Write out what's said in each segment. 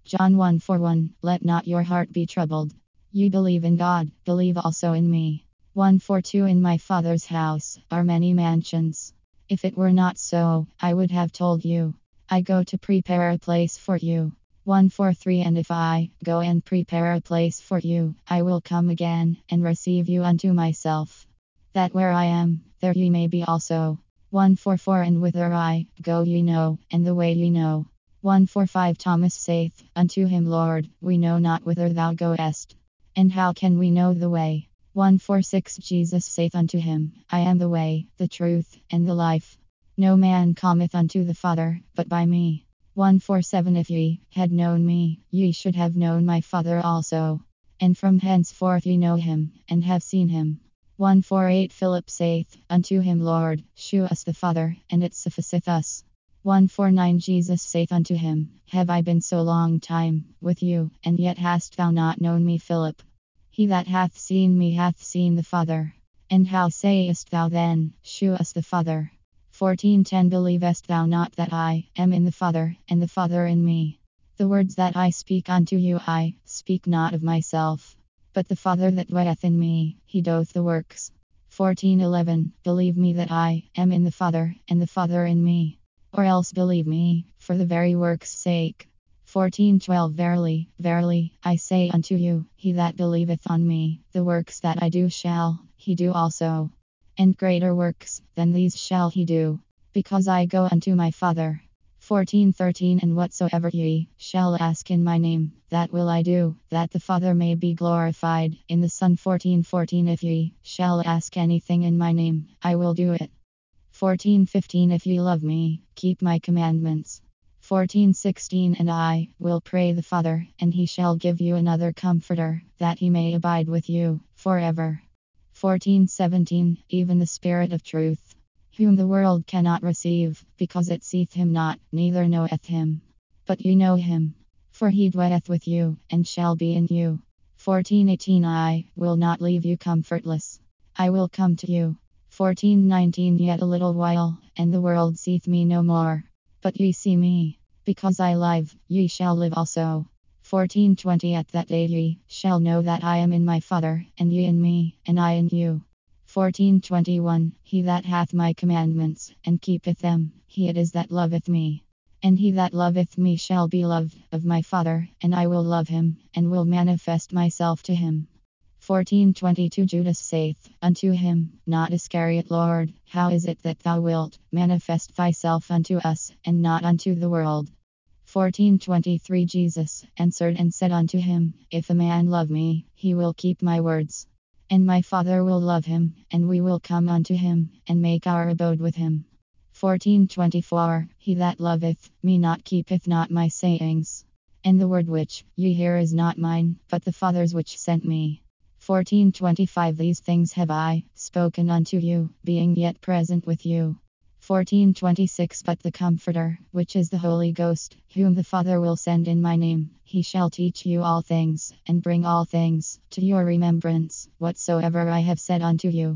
John 1:1 Let not your heart be troubled. You believe in God, believe also in me. 1:2 In my Father's house are many mansions. If it were not so, I would have told you. I go to prepare a place for you. 1:3 And if I go and prepare a place for you, I will come again and receive you unto myself, that where I am, there ye may be also. 1:4 And whither I go ye know, and the way ye know. 1:5 Thomas saith unto him, Lord, we know not whither thou goest, and how can we know the way? 1:6 Jesus saith unto him, I am the way, the truth, and the life. No man cometh unto the Father, but by me. 1:7 If ye had known me, ye should have known my Father also. And from henceforth ye know him, and have seen him. 1:8 Philip saith unto him, Lord, shew us the Father, and it sufficeth us. 1:9 Jesus saith unto him, Have I been so long time with you, and yet hast thou not known me, Philip? He that hath seen me hath seen the Father. And how sayest thou then, shew us the Father? 14:10 Believest thou not that I am in the Father, and the Father in me? The words that I speak unto you I speak not of myself, but the Father that dwelleth in me, he doth the works. 14:11 Believe me that I am in the Father, and the Father in me. Or else believe me, for the very works' sake. 14:12 Verily, verily, I say unto you, he that believeth on me, the works that I do shall he do also. And greater works than these shall he do, because I go unto my Father. 14:13 And whatsoever ye shall ask in my name, that will I do, that the Father may be glorified in the Son. 14:14 If ye shall ask anything in my name, I will do it. 14:15 If ye love me, keep my commandments. 14:16 And I will pray the Father, and he shall give you another Comforter, that he may abide with you forever. 14:17 Even the Spirit of truth, whom the world cannot receive, because it seeth him not, neither knoweth him. But ye know him, for he dwelleth with you, and shall be in you. 14:18 I will not leave you comfortless. I will come to you. 14:19 Yet a little while, and the world seeth me no more. But ye see me. Because I live, ye shall live also. 14:20 At that day ye shall know that I am in my Father, and ye in me, and I in you. 14:21 He that hath my commandments, and keepeth them, he it is that loveth me. And he that loveth me shall be loved of my Father, and I will love him, and will manifest myself to him. 14:22 Judas saith unto him, Not Iscariot, Lord, how is it that thou wilt manifest thyself unto us, and not unto the world? 14:23 Jesus answered and said unto him, If a man love me, he will keep my words. And my Father will love him, and we will come unto him, and make our abode with him. 14:24 He that loveth me not keepeth not my sayings. And the word which ye hear is not mine, but the Father's which sent me. 14:25 These things have I spoken unto you, being yet present with you. 14:26 But the Comforter, which is the Holy Ghost, whom the Father will send in my name, he shall teach you all things, and bring all things to your remembrance, whatsoever I have said unto you.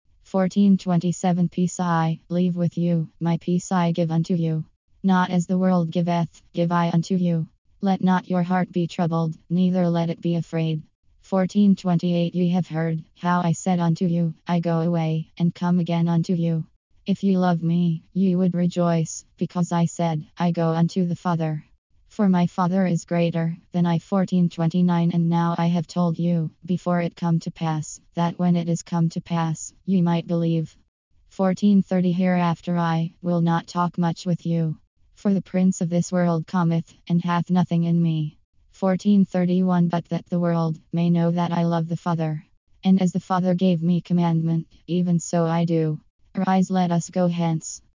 14:27 Peace I leave with you, my peace I give unto you. Not as the world giveth, give I unto you. Let not your heart be troubled, neither let it be afraid. 14:28 Ye have heard how I said unto you, I go away, and come again unto you. If ye love me, ye would rejoice, because I said, I go unto the Father. For my Father is greater than I. 14:29 And now I have told you, before it come to pass, that when it is come to pass, ye might believe. 14:30 Hereafter I will not talk much with you, for the prince of this world cometh, and hath nothing in me. 14:31 But that the world may know that I love the Father. And as the Father gave me commandment, even so I do. Arise, let us go hence.